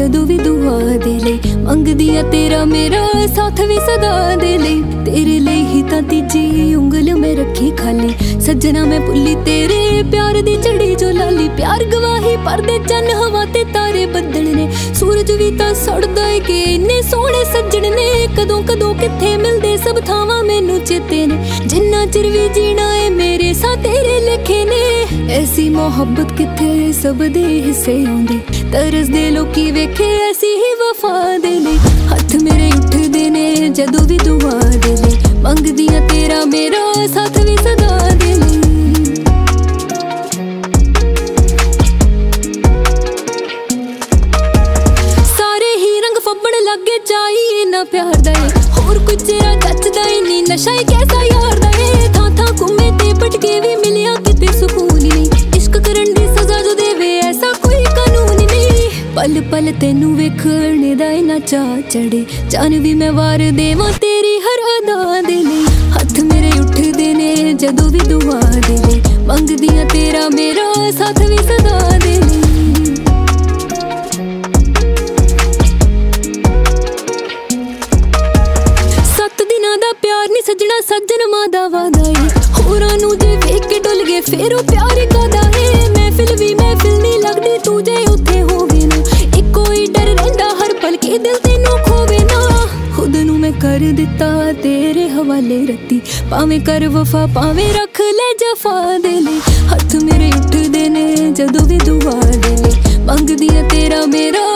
जदों भी दुआ दे ले, मंगदी आ तेरा मेरा साथ भी सदा दे ले। तेरे लिए ही तां तीजी उंगल में रखी खाली, सजना मैं भुल्ली तेरे प्यार दी चढ़ी जो लाली। प्यार गवाही भरदे चन हवा ते तारे बदल ने, सूरज भी तां सड़दा है कि इन्ने सोहणे सज्जण ने। कदों कदों कित्थे मिलदे सब थावां मैनू चेते ने, जिन्ना चिर भी जीना है मेरे साथ तेरे लिखे ने। ऐसी मोहब्बत कित्थे सब दे हिस्से आउंदी, तरस दे लोकी वेखे ऐसी ही वफा दे ले। हथ मेरे उठदे ने जदों भी दुआ दे ले, मंगदी आ तेरा मेरा साथ भी सदा दे ले। सारे ही रंग फब्बण लगे चाहिए ना प्यार दा, होर कुछ चेहरा जचदा ही नहीं, नशा ही कैसा यार दा है। थां थां घूमे ते भटके भी मिलिया किते सुकून नहीं, इश्क करन दी सजा जो देवे ऐसा कोई कानून नहीं। पल पल तेनू वेखणे दा इन्ना चाऽ चढ़े, जान भी मैं वार देवां तेरी हर अदा दे ले। हथ मेरे उठदे ने जदों भी दुआ दे ले, मंगदी आ तेरा मेरा साथ भी सदा दे ले। प्यार नी सजना सज्जन मां दा वादा है, होरां नू जे वेख के डुल गए फिर ओ प्यार कादा है। महफिल भी महफिल नी लगदी तू जे उत्थे होवे ना, इक्को ही डर रहिंदा हर पल के दिल तेनू खोवे ना। खुद नू मैं कर दिता तेरे हवाले रत्ती, भावें कर वफा भावें रख ले जफा दे ले। हथ मेरे उठदे ने जदों भी दुआ दे ले, मंगदी आ तेरा मेरा